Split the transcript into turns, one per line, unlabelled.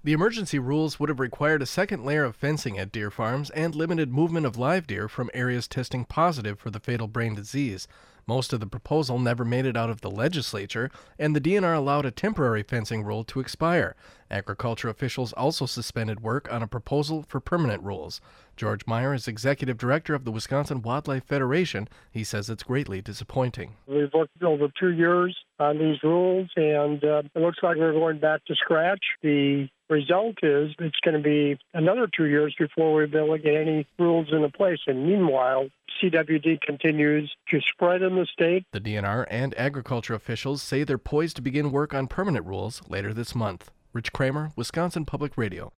The emergency rules would have required a second layer of fencing at deer farms and limited movement of live deer from areas testing positive for the fatal brain disease. Most of the proposal never made it out of the legislature, and the DNR allowed a temporary fencing rule to expire. Agriculture officials also suspended work on a proposal for permanent rules. George Meyer is executive director of the Wisconsin Wildlife Federation. He says it's greatly disappointing.
We've worked over 2 years on these rules, and it looks like we're going back to scratch. The result is it's going to be another 2 years before we'll be able to get any rules into place. And meanwhile, CWD continues to spread in the state.
The DNR and agriculture officials say they're poised to begin work on permanent rules later this month. Rich Kramer, Wisconsin Public Radio.